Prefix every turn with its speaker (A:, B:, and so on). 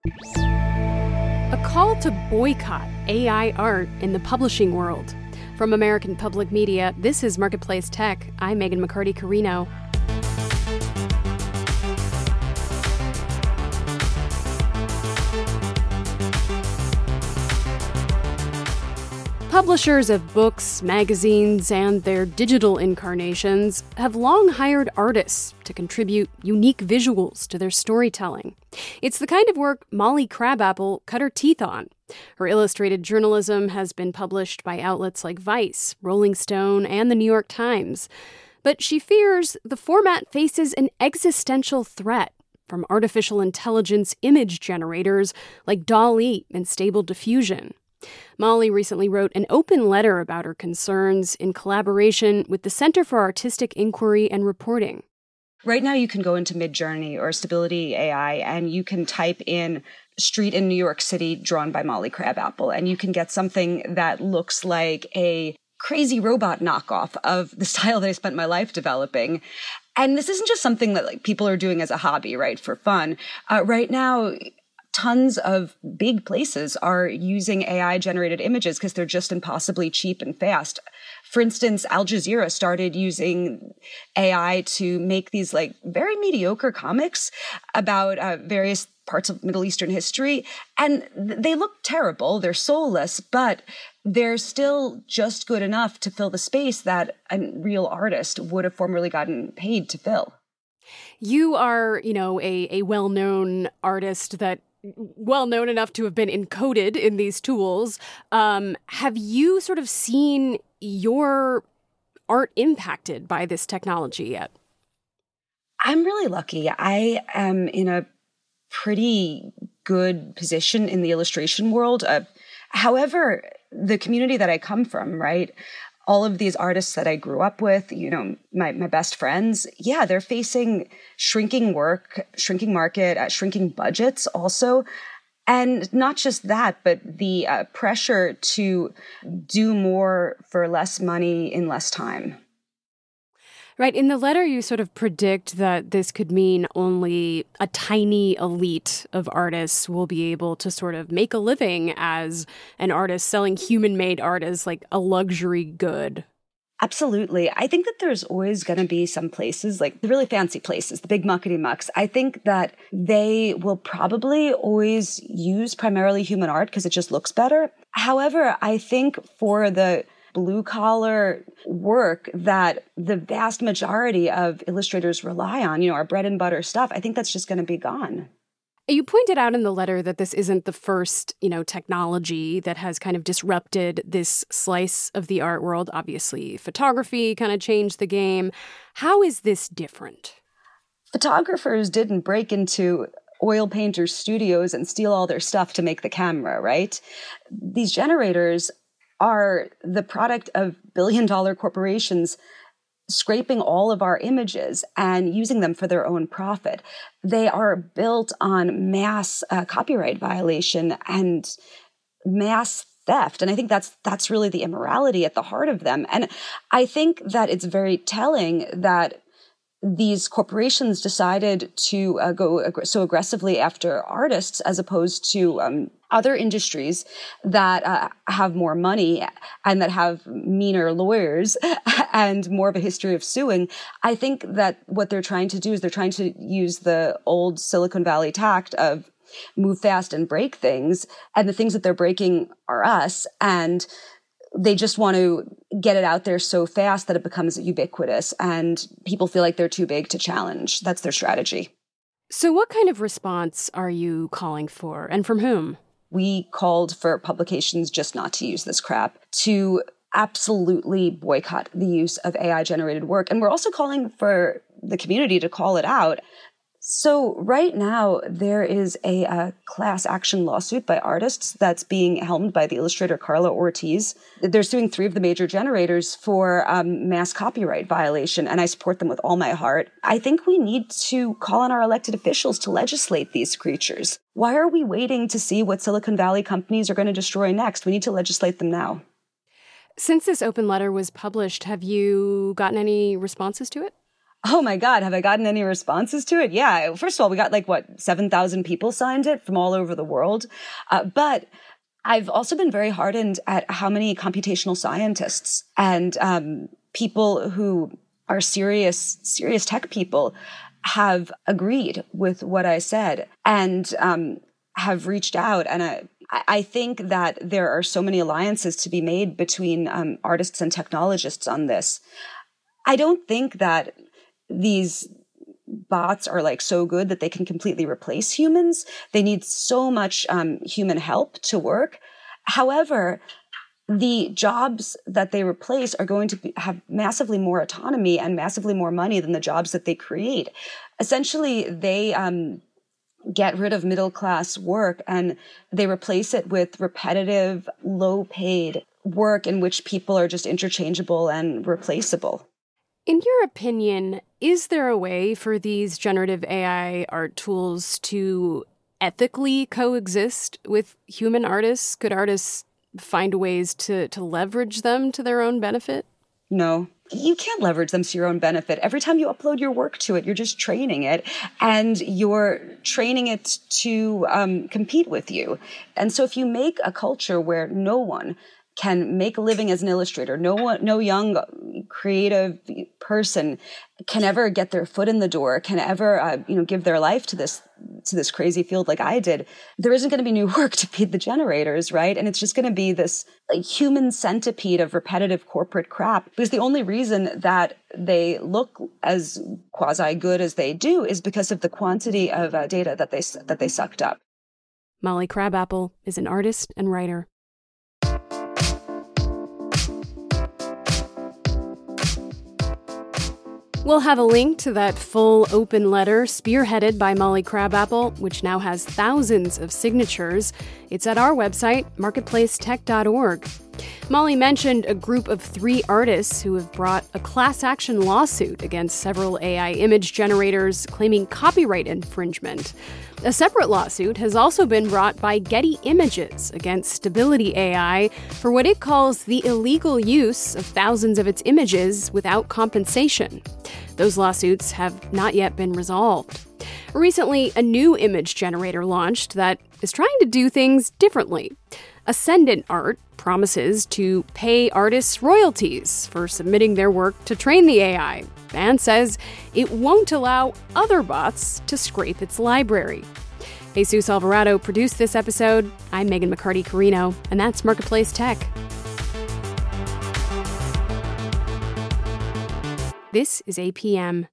A: A call to boycott AI art in the publishing world. From American Public Media, this is Marketplace Tech. I'm Megan McCarty-Carino. Publishers of books, magazines, and their digital incarnations have long hired artists to contribute unique visuals to their storytelling. It's the kind of work Molly Crabapple cut her teeth on. Her illustrated journalism has been published by outlets like Vice, Rolling Stone, and the New York Times. But she fears the format faces an existential threat from artificial intelligence image generators like DALL-E and Stable Diffusion. Molly recently wrote an open letter about her concerns in collaboration with the Center for Artistic Inquiry and Reporting.
B: Right now, you can go into Midjourney or Stability AI and you can type in street in New York City drawn by Molly Crabapple, and you can get something that looks like a crazy robot knockoff of the style that I spent my life developing. And this isn't just something that people are doing as a hobby, right, for fun. Right now, tons of big places are using AI-generated images because they're just impossibly cheap and fast. For instance, Al Jazeera started using AI to make these very mediocre comics about various parts of Middle Eastern history. And they look terrible. They're soulless, but they're still just good enough to fill the space that a real artist would have formerly gotten paid to fill.
A: You are, a well-known artist well known enough to have been encoded in these tools. Have you sort of seen your art impacted by this technology yet?
B: I'm really lucky. I am in a pretty good position in the illustration world. However, the community that I come from, right? All of these artists that I grew up with, my best friends, they're facing shrinking work, shrinking market, shrinking budgets also. And not just that, but the pressure to do more for less money in less time.
A: Right. In the letter, you sort of predict that this could mean only a tiny elite of artists will be able to sort of make a living as an artist, selling human-made art as like a luxury good.
B: Absolutely. I think that there's always going to be some places, like the really fancy places, the big muckety-mucks. I think that they will probably always use primarily human art because it just looks better. However, I think for the blue-collar work that the vast majority of illustrators rely on, our bread and butter stuff, I think that's just going to be gone.
A: You pointed out in the letter that this isn't the first, technology that has kind of disrupted this slice of the art world. Obviously, photography kind of changed the game. How is this different?
B: Photographers didn't break into oil painters' studios and steal all their stuff to make the camera, right? These generators are the product of billion-dollar corporations scraping all of our images and using them for their own profit. They are built on mass copyright violation and mass theft. And I think that's really the immorality at the heart of them. And I think that it's very telling that these corporations decided to go so aggressively after artists as opposed to other industries that have more money and that have meaner lawyers and more of a history of suing. I think that what they're trying to do is they're trying to use the old Silicon Valley tact of move fast and break things. And the things that they're breaking are us. And they just want to get it out there so fast that it becomes ubiquitous and people feel like they're too big to challenge. That's their strategy.
A: So what kind of response are you calling for, and from whom?
B: We called for publications just not to use this crap, to absolutely boycott the use of AI-generated work. And we're also calling for the community to call it out. So right now, there is a class action lawsuit by artists that's being helmed by the illustrator Carla Ortiz. They're suing 3 of the major generators for mass copyright violation, and I support them with all my heart. I think we need to call on our elected officials to legislate these creatures. Why are we waiting to see what Silicon Valley companies are going to destroy next? We need to legislate them now.
A: Since this open letter was published, have you gotten any responses to it?
B: Oh my God, have I gotten any responses to it? Yeah. First of all, we got 7,000 people signed it from all over the world. But I've also been very heartened at how many computational scientists and people who are serious tech people have agreed with what I said and have reached out. And I think that there are so many alliances to be made between artists and technologists on this. I don't think that these bots are so good that they can completely replace humans. They need so much human help to work. However, the jobs that they replace are going to have massively more autonomy and massively more money than the jobs that they create. Essentially, they get rid of middle-class work and they replace it with repetitive, low-paid work in which people are just interchangeable and replaceable.
A: In your opinion, is there a way for these generative AI art tools to ethically coexist with human artists? Could artists find ways to leverage them to their own benefit?
B: No. You can't leverage them to your own benefit. Every time you upload your work to it, you're just training it, and you're training it to compete with you. And so if you make a culture where no one can make a living as an illustrator, no young creative person can ever get their foot in the door, can ever give their life to this crazy field like I did, there isn't going to be new work to feed the generators, right? And it's just going to be this human centipede of repetitive corporate crap. Because the only reason that they look as quasi good as they do is because of the quantity of data that they sucked up.
A: Molly Crabapple is an artist and writer. We'll have a link to that full open letter spearheaded by Molly Crabapple, which now has thousands of signatures. It's at our website, marketplacetech.org. Molly mentioned a group of 3 artists who have brought a class action lawsuit against several AI image generators claiming copyright infringement. A separate lawsuit has also been brought by Getty Images against Stability AI for what it calls the illegal use of thousands of its images without compensation. Those lawsuits have not yet been resolved. Recently, a new image generator launched that is trying to do things differently. Ascendant Art promises to pay artists royalties for submitting their work to train the AI, and says it won't allow other bots to scrape its library. Jesus Alvarado produced this episode. I'm Megan McCarty-Carino, and that's Marketplace Tech. This is APM.